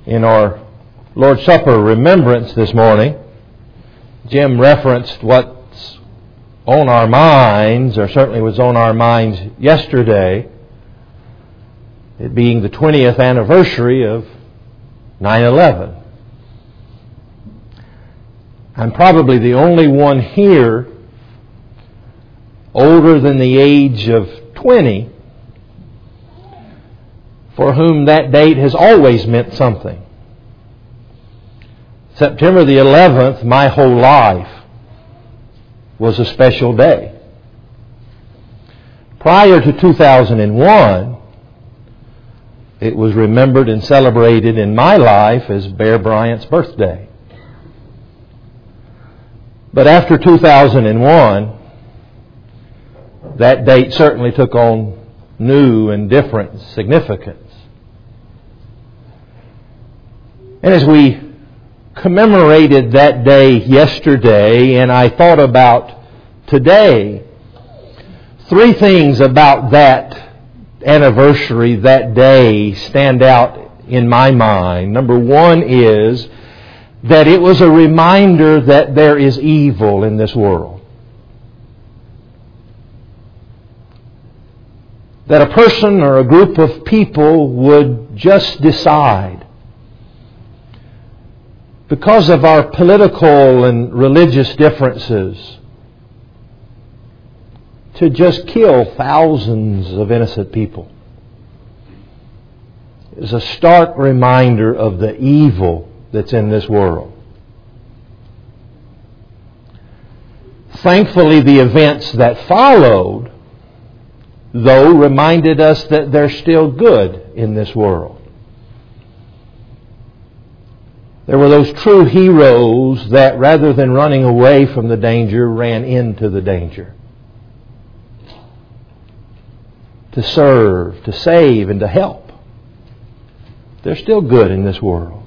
In our Lord's Supper remembrance this morning, Jim referenced what's on our minds, or certainly was on our minds yesterday, it being the 20th anniversary of 9/11. I'm probably the only one here older than the age of 20 for whom that date has always meant something. September the 11th, my whole life, was a special day. Prior to 2001, it was remembered and celebrated in my life as Bear Bryant's birthday. But after 2001, that date certainly took on new and different significance. And as we commemorated that day yesterday, and I thought about today, three things about that anniversary, that day, stand out in my mind. Number one is that it was a reminder that there is evil in this world. That a person or a group of people would just decide, because of our political and religious differences, to just kill thousands of innocent people. Is a stark reminder of the evil that's in this world. Thankfully, the events that followed, though, reminded us that there's still good in this world. There were those true heroes that, rather than running away from the danger, ran into the danger. To serve, to save, and to help. There's still good in this world.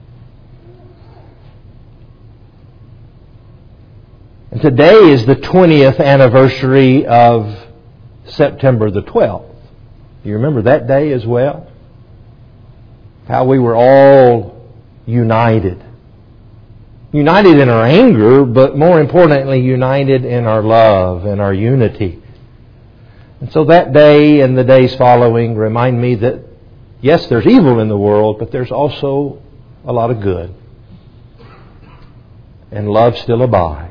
And today is the 20th anniversary of September the 12th. You remember that day as well? How we were all united. United in our anger, but more importantly, united in our love and our unity. And so that day and the days following remind me that, yes, there's evil in the world, but there's also a lot of good. And love still abides.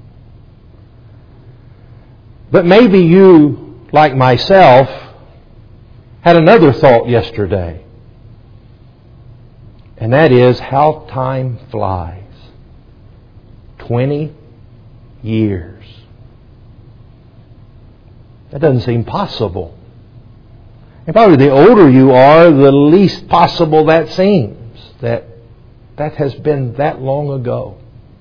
But maybe you, like myself, had another thought yesterday. And that is how time flies. 20 years. That doesn't seem possible. And probably the older you are, the least possible that seems. That has been that long ago.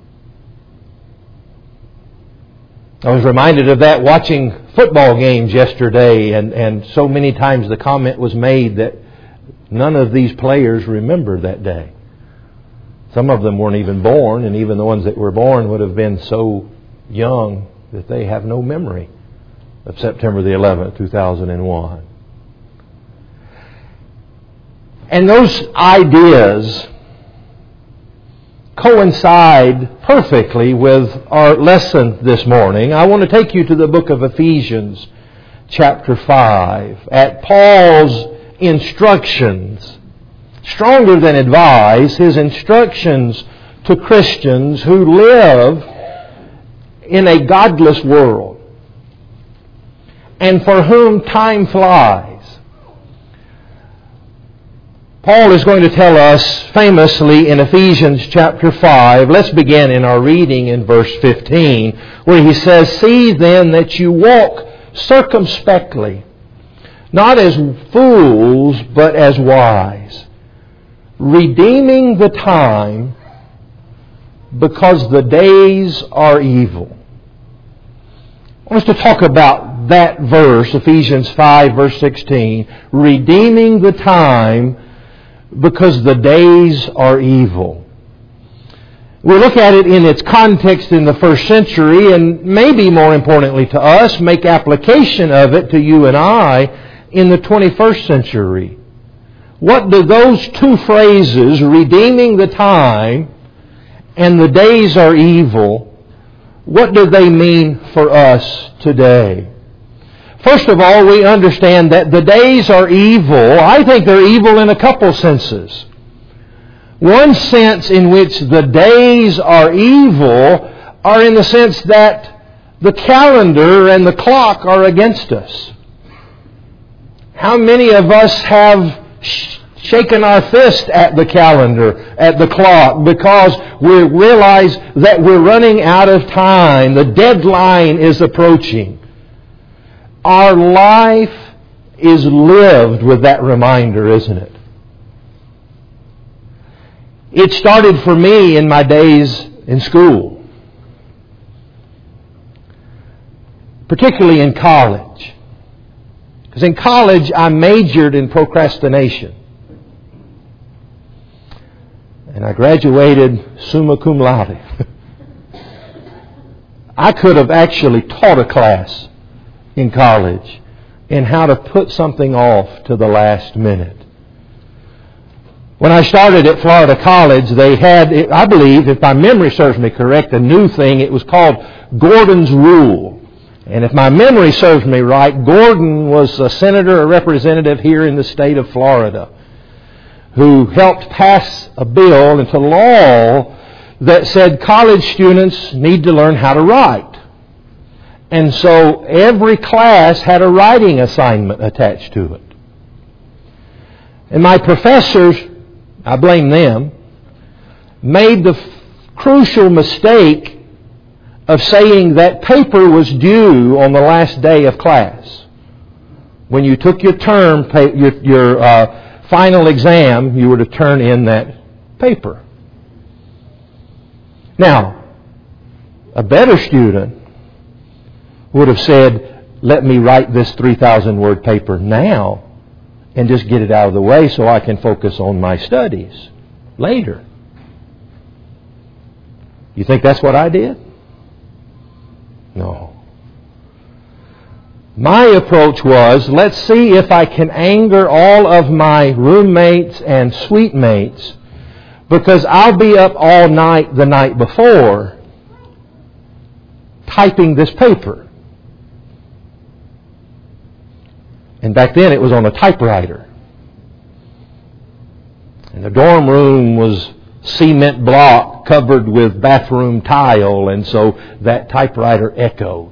I was reminded of that watching football games yesterday, and so many times the comment was made that none of these players remember that day. Some of them weren't even born, and even the ones that were born would have been so young that they have no memory of September the 11th, 2001. And those ideas coincide perfectly with our lesson this morning. I want to take you to the book of Ephesians, chapter 5, at Paul's instructions, stronger than advice, his instructions to Christians who live in a godless world and for whom time flies. Paul is going to tell us famously in Ephesians chapter 5, let's begin in our reading in verse 15, where he says, "See then that you walk circumspectly, not as fools, but as wise, redeeming the time, because the days are evil." I want us to talk about that verse, Ephesians 5, verse 16, redeeming the time, because the days are evil. We'll look at it in its context in the first century, and maybe more importantly to us, make application of it to you and I in the 21st century. what do those two phrases, redeeming the time and the days are evil, what do they mean for us today? First of all, we understand that the days are evil. I think they're evil in a couple senses. One sense in which the days are evil are in the sense that the calendar and the clock are against us. How many of us have shaken our fist at the calendar, at the clock, because we realize that we're running out of time. The deadline is approaching. Our life is lived with that reminder, isn't it? It started for me in my days in school, particularly in college. Because in college I majored in procrastination. And I graduated summa cum laude. I could have actually taught a class in college in how to put something off to the last minute. When I started at Florida College, they had, I believe, if my memory serves me correct, a new thing. It was called Gordon's Rule. And if my memory serves me right, Gordon was a senator or representative here in the state of Florida who helped pass a bill into law that said college students need to learn how to write. And so every class had a writing assignment attached to it. And my professors, I blame them, made the crucial mistake of saying that paper was due on the last day of class. When you took your term, your final exam, you were to turn in that paper. Now, a better student would have said, let me write this 3,000-word paper now and just get it out of the way so I can focus on my studies later. You think that's what I did? No. My approach was, let's see if I can anger all of my roommates and suite mates, because I'll be up all night the night before typing this paper. And back then it was on a typewriter. And the dorm room was cement block covered with bathroom tile, and so that typewriter echoed.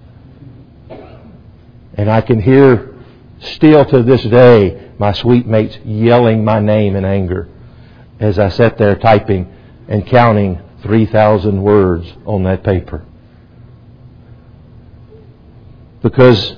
And I can hear still to this day my suite mates yelling my name in anger as I sat there typing and counting 3,000 words on that paper. Because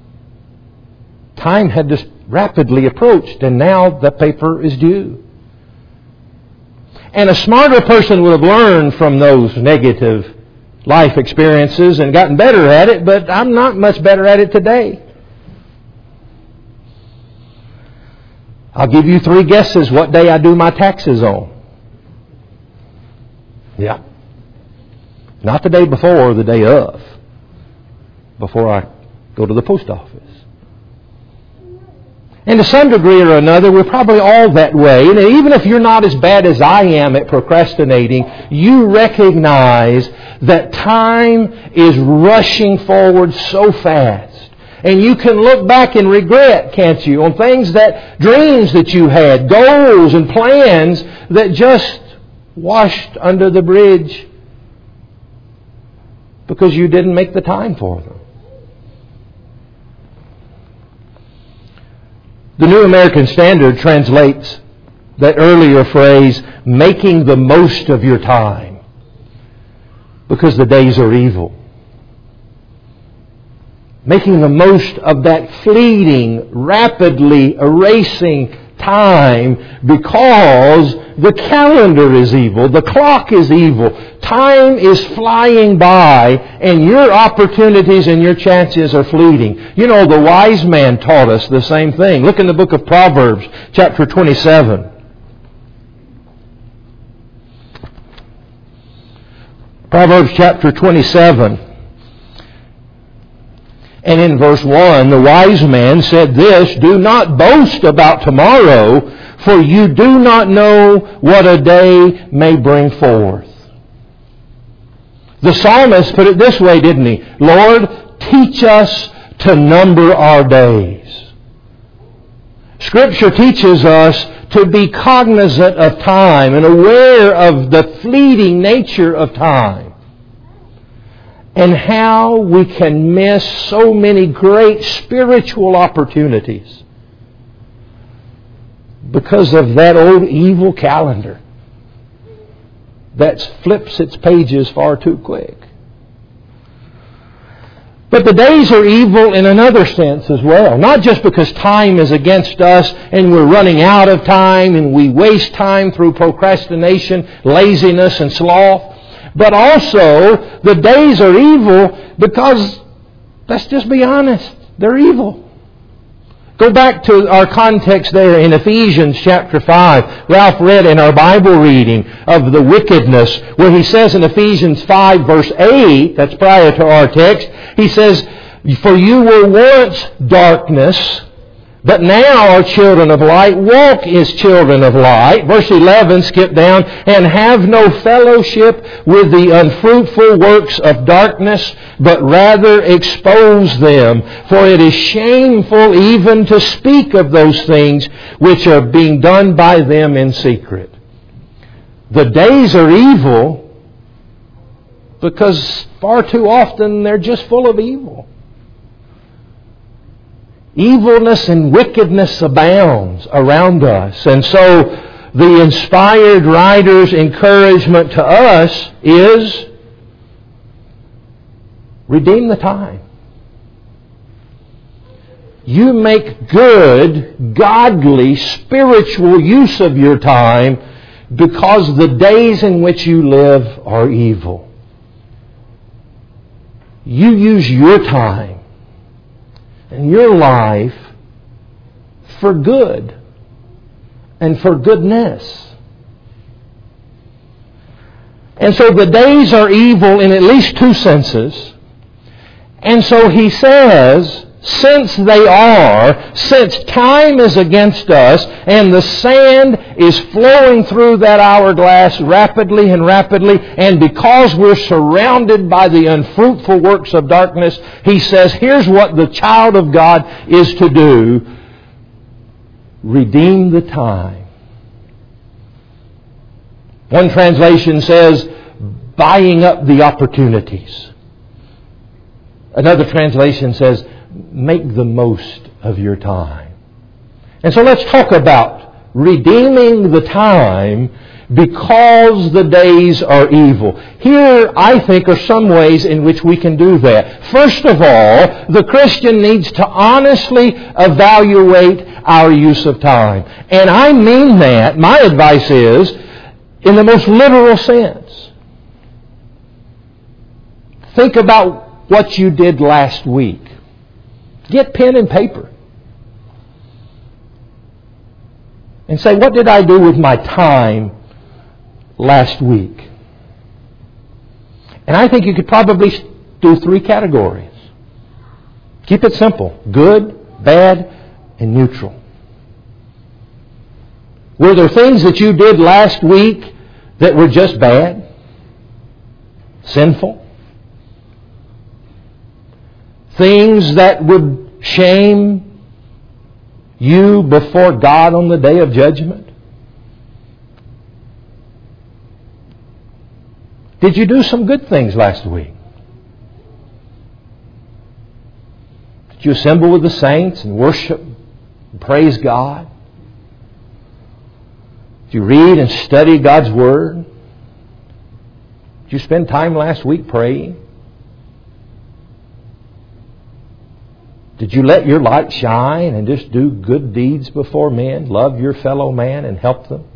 time had just rapidly approached, and now the paper is due. And a smarter person would have learned from those negative life experiences and gotten better at it, but I'm not much better at it today. I'll give you 3 guesses what day I do my taxes on. Yeah. Not the day before or the day of. Before I go to the post office. And to some degree or another, we're probably all that way. And even if you're not as bad as I am at procrastinating, you recognize that time is rushing forward so fast. And you can look back and regret, can't you, on things dreams that you had, goals and plans that just washed under the bridge because you didn't make the time for them. The New American Standard translates that earlier phrase, making the most of your time, because the days are evil. Making the most of that fleeting, rapidly erasing time, because the calendar is evil, the clock is evil, time is flying by, and your opportunities and your chances are fleeting. You know, the wise man taught us the same thing. Look in the book of Proverbs, chapter 27. Proverbs chapter 27. And in verse 1, the wise man said this, "Do not boast about tomorrow, for you do not know what a day may bring forth." The psalmist put it this way, didn't he? "Lord, teach us to number our days." Scripture teaches us to be cognizant of time and aware of the fleeting nature of time, and how we can miss so many great spiritual opportunities because of that old evil calendar that flips its pages far too quick. But the days are evil in another sense as well. Not just because time is against us and we're running out of time and we waste time through procrastination, laziness, and sloth. But also, the days are evil because, let's just be honest, they're evil. Go back to our context there in Ephesians chapter 5. Ralph read in our Bible reading of the wickedness, where he says in Ephesians 5 verse 8, that's prior to our text, he says, "For you were once darkness, but now are children of light. Walk as children of light." Verse 11, skip down. "And have no fellowship with the unfruitful works of darkness, but rather expose them. For it is shameful even to speak of those things which are being done by them in secret." The days are evil because far too often they're just full of evil. Evilness and wickedness abounds around us. And so the inspired writer's encouragement to us is, redeem the time. You make good, godly, spiritual use of your time because the days in which you live are evil. You use your time and your life for good and for goodness. And so the days are evil in at least two senses. And so he says, since time is against us and the sand is flowing through that hourglass rapidly and rapidly, and because we're surrounded by the unfruitful works of darkness, he says, here's what the child of God is to do. Redeem the time. One translation says, buying up the opportunities. Another translation says, make the most of your time. And so let's talk about redeeming the time because the days are evil. Here, I think, are some ways in which we can do that. First of all, the Christian needs to honestly evaluate our use of time. And I mean that, my advice is, in the most literal sense. Think about what you did last week. Get pen and paper. And say, what did I do with my time last week? And I think you could probably do three categories. Keep it simple. Good, bad, and neutral. Were there things that you did last week that were just bad? Sinful? Things that would shame you before God on the day of judgment? Did you do some good things last week? Did you assemble with the saints and worship and praise God? Did you read and study God's Word? Did you spend time last week praying? Did you let your light shine and just do good deeds before men? Love your fellow man and help them?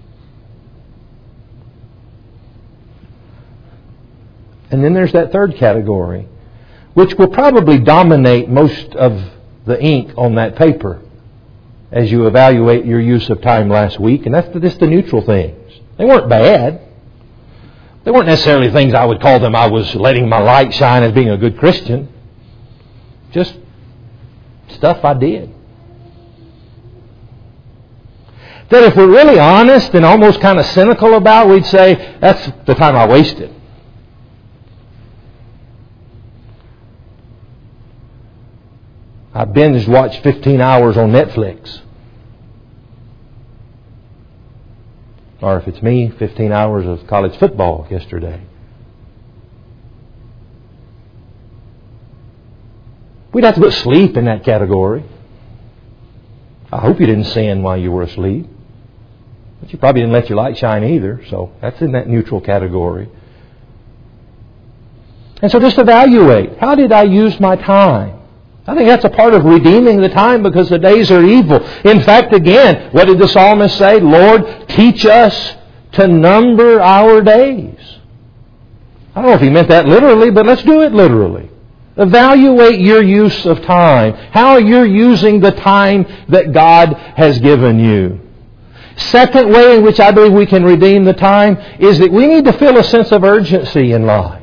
And then there's that third category, which will probably dominate most of the ink on that paper as you evaluate your use of time last week. And that's just the neutral things. They weren't bad. They weren't necessarily things I would call them I was letting my light shine as being a good Christian. just stuff I did. That if we're really honest and almost kind of cynical about it, we'd say, that's the time I wasted. I binge watched 15 hours on Netflix. Or if it's me, 15 hours of college football yesterday. We'd have to put sleep in that category. I hope you didn't sin while you were asleep. But you probably didn't let your light shine either. So that's in that neutral category. And so just evaluate. How did I use my time? I think that's a part of redeeming the time because the days are evil. In fact, again, what did the psalmist say? Lord, teach us to number our days. I don't know if he meant that literally, but let's do it literally. Evaluate your use of time. How you're using the time that God has given you. Second way in which I believe we can redeem the time is that we need to feel a sense of urgency in life.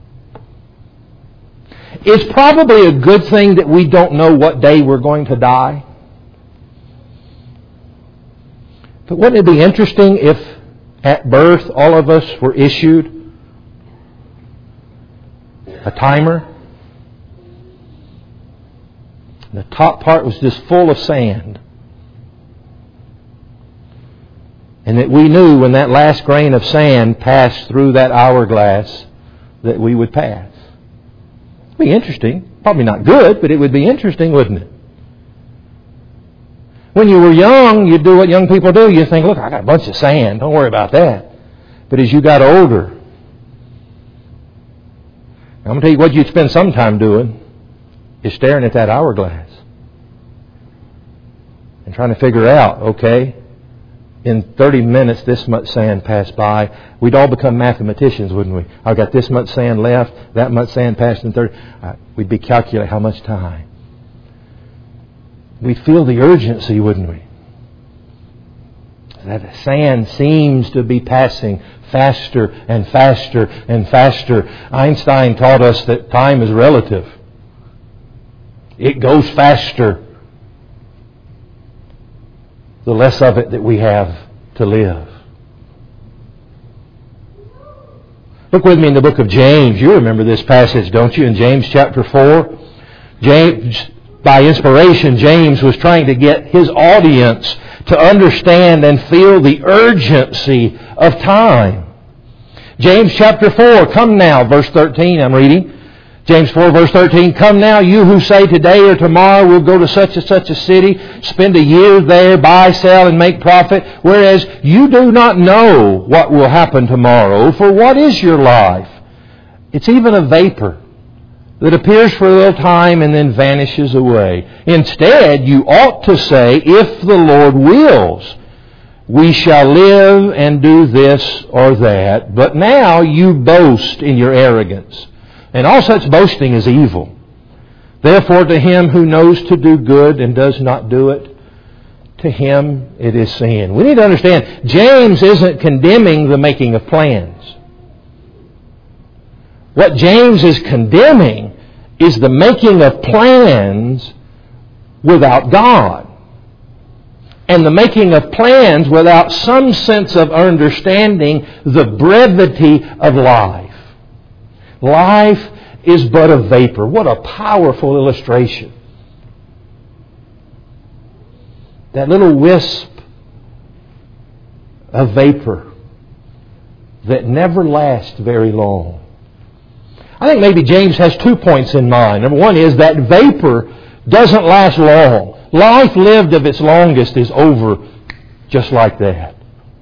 It's probably a good thing that we don't know what day we're going to die. But wouldn't it be interesting if at birth all of us were issued a timer? The top part was just full of sand. And that we knew when that last grain of sand passed through that hourglass that we would pass. It would be interesting. Probably not good, but it would be interesting, wouldn't it? When you were young, you'd do what young people do. You think, look, I got a bunch of sand. Don't worry about that. But as you got older, I'm going to tell you what you'd spend some time doing is staring at that hourglass and trying to figure out, okay, in 30 minutes this much sand passed by. We'd all become mathematicians, wouldn't we? I've got this much sand left, that much sand passed in 30. We'd be calculating how much time. We'd feel the urgency, wouldn't we? That sand seems to be passing faster and faster and faster. Einstein taught us that time is relative. It goes faster the less of it that we have to live. Look with me in the book of James. You remember this passage, don't you? In James chapter 4. James, by inspiration, James was trying to get his audience to understand and feel the urgency of time. James chapter 4, come now, verse 13, I'm reading. James 4 verse 13, come now, you who say today or tomorrow we'll go to such and such a city, spend a year there, buy, sell, and make profit, whereas you do not know what will happen tomorrow. For what is your life? It's even a vapor that appears for a little time and then vanishes away. Instead, you ought to say, if the Lord wills, we shall live and do this or that. But now you boast in your arrogance. And all such boasting is evil. Therefore, to him who knows to do good and does not do it, to him it is sin. We need to understand, James isn't condemning the making of plans. What James is condemning is the making of plans without God. And the making of plans without some sense of understanding the brevity of life. Life is but a vapor. What a powerful illustration. That little wisp of vapor that never lasts very long. I think maybe James has 2 points in mind. Number one is that vapor doesn't last long. Life lived of its longest is over just like that.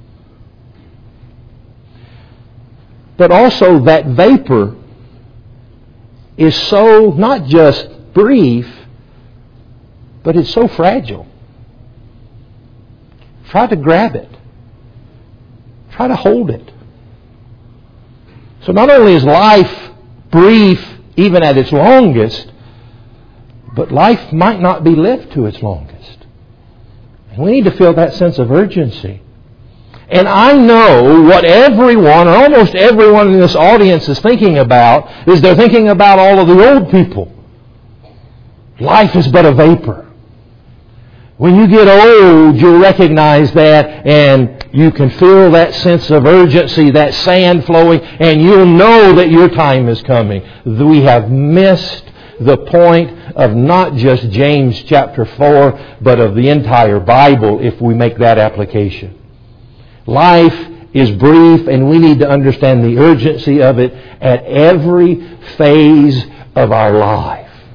But also that vapor is so not just brief, but it's so fragile. Try to grab it. Try to hold it. So not only is life brief even at its longest, but life might not be lived to its longest. And we need to feel that sense of urgency. And I know what everyone, or almost everyone in this audience is thinking about, is they're thinking about all of the old people. Life is but a vapor. When you get old, you'll recognize that, and you can feel that sense of urgency, that sand flowing, and you'll know that your time is coming. We have missed the point of not just James chapter 4, but of the entire Bible if we make that application. Life is brief, and we need to understand the urgency of it at every phase of our life.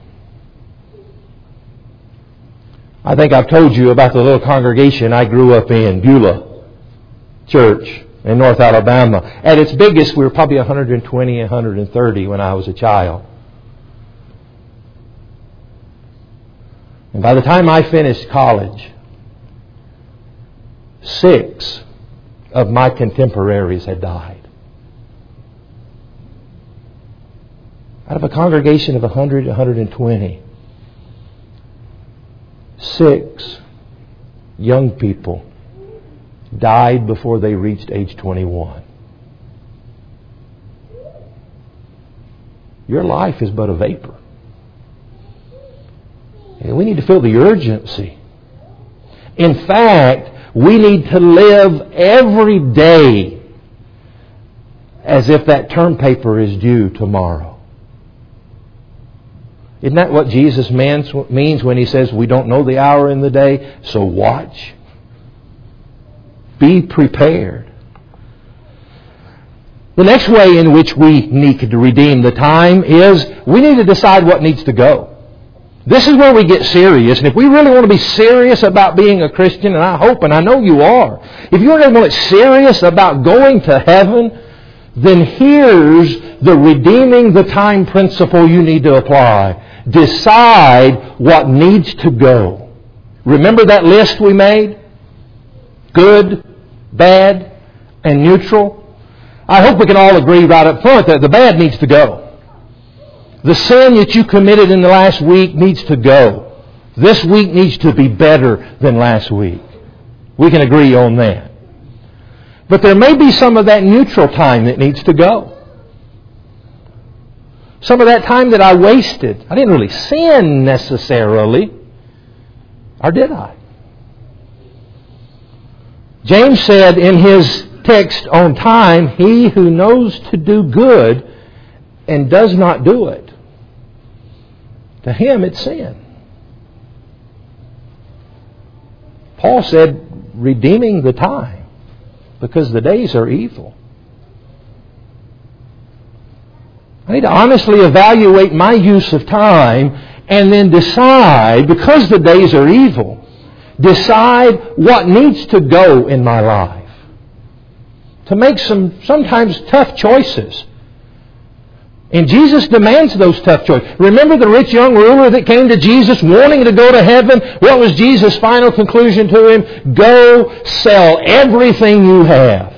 I think I've told you about the little congregation I grew up in, Beulah Church in North Alabama. At its biggest, we were probably 120, 130 when I was a child. And by the time I finished college, 6 of my contemporaries had died. Out of a congregation of 100, 120, 6 young people died before they reached age 21. Your life is but a vapor. And we need to feel the urgency. In fact, we need to live every day as if that term paper is due tomorrow. Isn't that what Jesus means when He says we don't know the hour in the day, so watch? Be prepared. The next way in which we need to redeem the time is we need to decide what needs to go. This is where we get serious. And if we really want to be serious about being a Christian, and I hope and I know you are, if you really want to get serious about going to heaven, then here's the redeeming the time principle you need to apply. Decide what needs to go. Remember that list we made? Good, bad, and neutral? I hope we can all agree right up front that the bad needs to go. The sin that you committed in the last week needs to go. This week needs to be better than last week. We can agree on that. But there may be some of that neutral time that needs to go. Some of that time that I wasted. I didn't really sin necessarily. Or did I? James said in his text on time, he who knows to do good and does not do it, to him it's sin. Paul said, redeeming the time, because the days are evil. I need to honestly evaluate my use of time and then decide, because the days are evil, decide what needs to go in my life. To make some sometimes tough choices. And Jesus demands those tough choices. Remember the rich young ruler that came to Jesus wanting to go to heaven? What was Jesus' final conclusion to him? Go sell everything you have.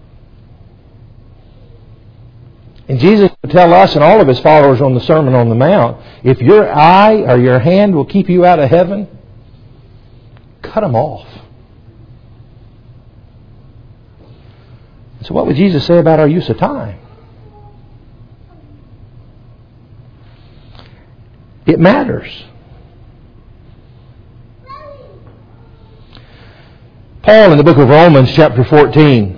And Jesus would tell us and all of His followers on the Sermon on the Mount, if your eye or your hand will keep you out of heaven, cut them off. So what would Jesus say about our use of time? It matters. Paul in the book of Romans chapter 14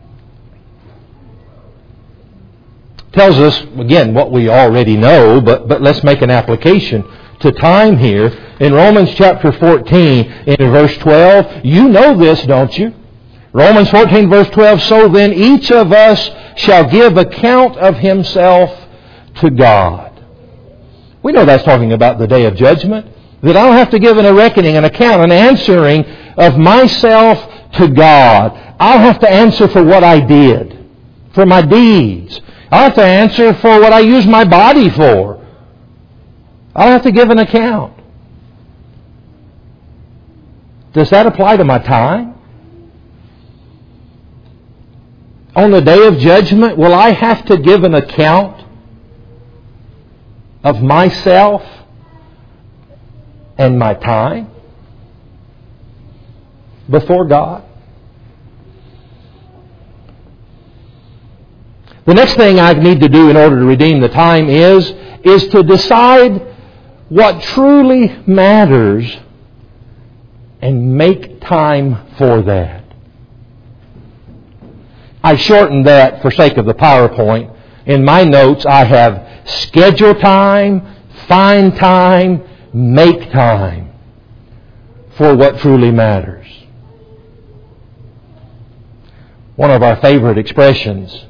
tells us, again, what we already know, but let's make an application to time here. In Romans chapter 14, in verse 12, you know this, don't you? Romans 14 verse 12, so then each of us shall give account of himself to God. We know that's talking about the day of judgment. That I'll have to give a reckoning, an account, an answering of myself to God. I'll have to answer for what I did, for my deeds. I'll have to answer for what I use my body for. I'll have to give an account. Does that apply to my time? On the day of judgment, will I have to give an account of myself and my time before God? The next thing I need to do in order to redeem the time is to decide what truly matters and make time for that. I shortened that for sake of the PowerPoint. In my notes, I have schedule time, find time, make time for what truly matters. One of our favorite expressions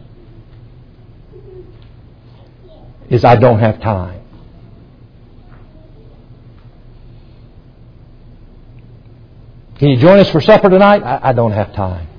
is, I don't have time. Can you join us for supper tonight? I don't have time.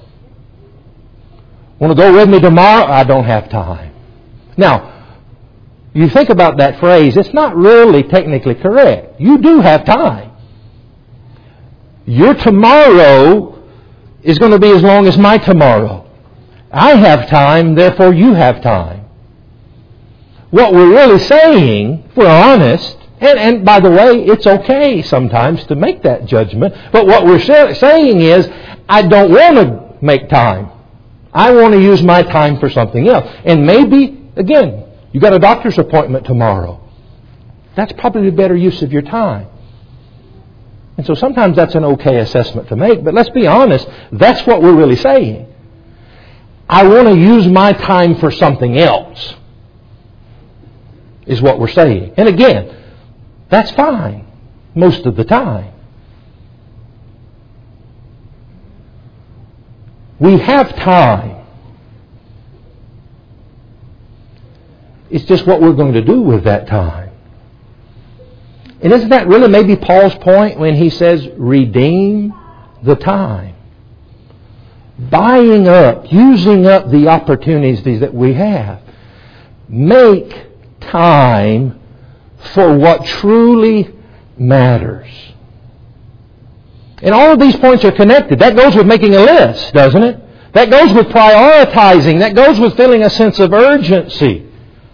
Want to go with me tomorrow? I don't have time. Now, you think about that phrase, it's not really technically correct. You do have time. Your tomorrow is going to be as long as my tomorrow. I have time, therefore you have time. What we're really saying, if we're honest, and by the way, it's okay sometimes to make that judgment, but what we're saying is, I don't want to make time. I want to use my time for something else. And maybe, again, you got a doctor's appointment tomorrow. That's probably a better use of your time. And so sometimes that's an okay assessment to make, but let's be honest, that's what we're really saying. I want to use my time for something else, is what we're saying. And again, that's fine most of the time. We have time. It's just what we're going to do with that time. And isn't that really maybe Paul's point when he says, redeem the time? Buying up, using up the opportunities that we have. Make time for what truly matters. And all of these points are connected. That goes with making a list, doesn't it? That goes with prioritizing. That goes with feeling a sense of urgency.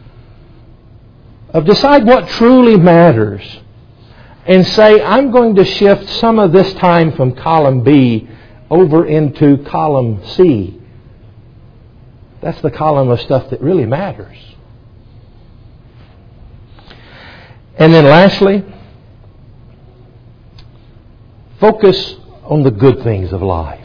Of decide what truly matters. And say, I'm going to shift some of this time from column B over into column C. That's the column of stuff that really matters. And then lastly, focus on the good things of life.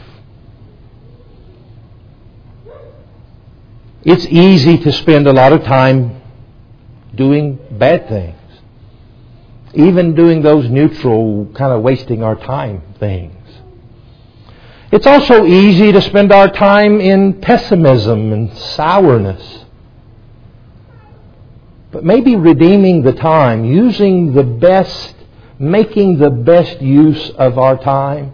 It's easy to spend a lot of time doing bad things. Even doing those neutral, kind of wasting our time things. It's also easy to spend our time in pessimism and sourness. But maybe redeeming the time, using the best, making the best use of our time,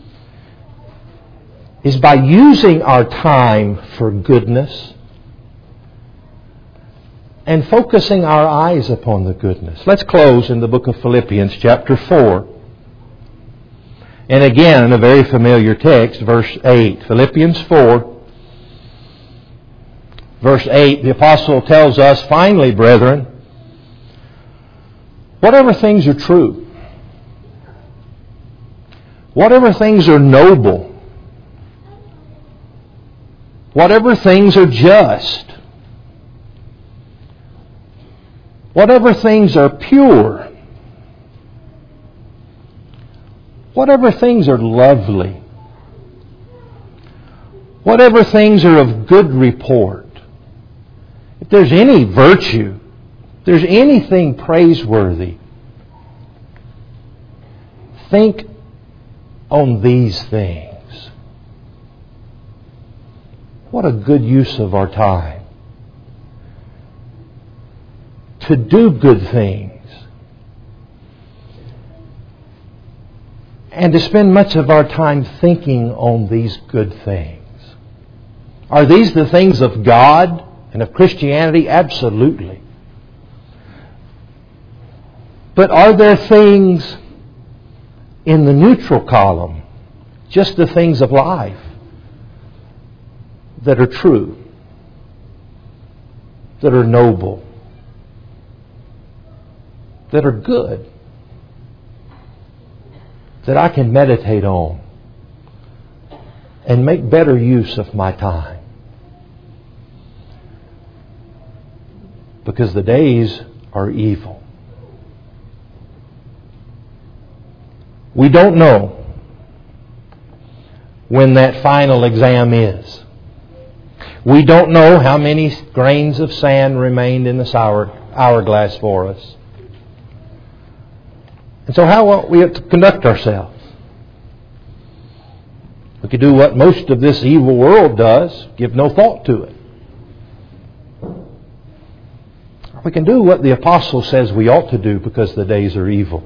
is by using our time for goodness and focusing our eyes upon the goodness. Let's close in the book of Philippians chapter 4. And again, a very familiar text, verse 8. Philippians 4, verse 8, the apostle tells us, finally, brethren, whatever things are true, whatever things are noble, whatever things are just, whatever things are pure, whatever things are lovely, whatever things are of good report, if there's any virtue, if there's anything praiseworthy, think on these things. What a good use of our time. To do good things. And to spend much of our time thinking on these good things. Are these the things of God and of Christianity? Absolutely. But are there things in the neutral column, just the things of life, that are true, that are noble, that are good, that I can meditate on and make better use of my time? Because the days are evil. We don't know when that final exam is. We don't know how many grains of sand remained in this hourglass for us. And so how ought we to conduct ourselves? We could do what most of this evil world does, give no thought to it. We can do what the apostle says we ought to do because the days are evil.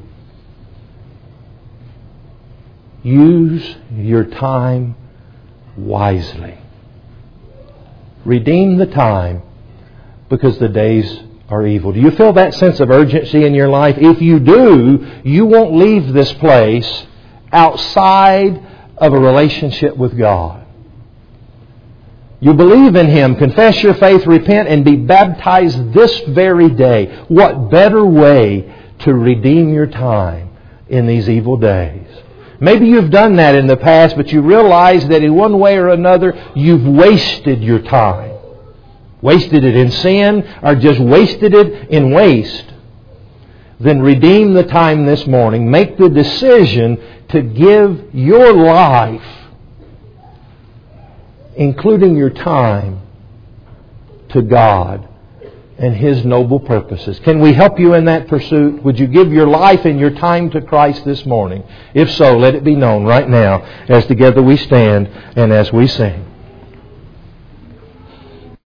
Use your time wisely. Redeem the time because the days are evil. Do you feel that sense of urgency in your life? If you do, you won't leave this place outside of a relationship with God. You believe in Him, confess your faith, repent, and be baptized this very day. What better way to redeem your time in these evil days? Maybe you've done that in the past, but you realize that in one way or another, you've wasted your time. Wasted it in sin, or just wasted it in waste. Then redeem the time this morning. Make the decision to give your life, including your time, to God and His noble purposes. Can we help you in that pursuit? Would you give your life and your time to Christ this morning? If so, let it be known right now as together we stand and as we sing.